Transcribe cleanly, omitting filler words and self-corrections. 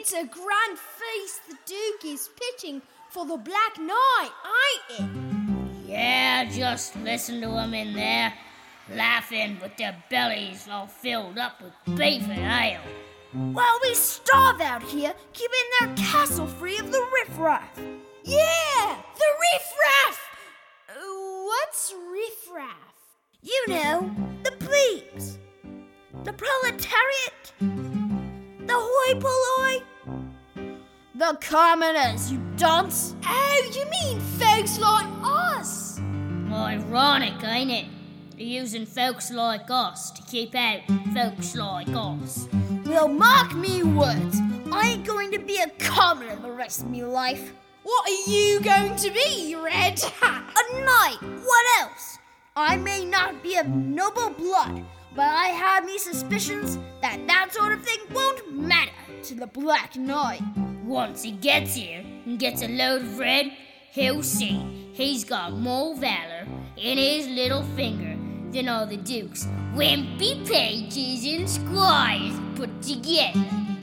It's a grand feast the Duke is pitching for the Black Knight, ain't it? Yeah, just listen to them in there, laughing with their bellies all filled up with beef and ale. While we starve out here, keeping their castle free of the riffraff. Yeah, the riffraff! What's riffraff? You know, the plebes, the proletariat, the hoi polloi, the commoners, you dunce. Oh, you mean folks like us? Ironic, ain't it? They're using folks like us to keep out folks like us. Well, mark me words, I ain't going to be a commoner the rest of me life. What are you going to be, Red? A knight, what else? I may not be of noble blood, but I have me suspicions that sort of thing won't matter to the Black Knight. Once he gets here and gets a load of red, he'll see he's got more valor in his little finger than all the Duke's wimpy pages and squires put together.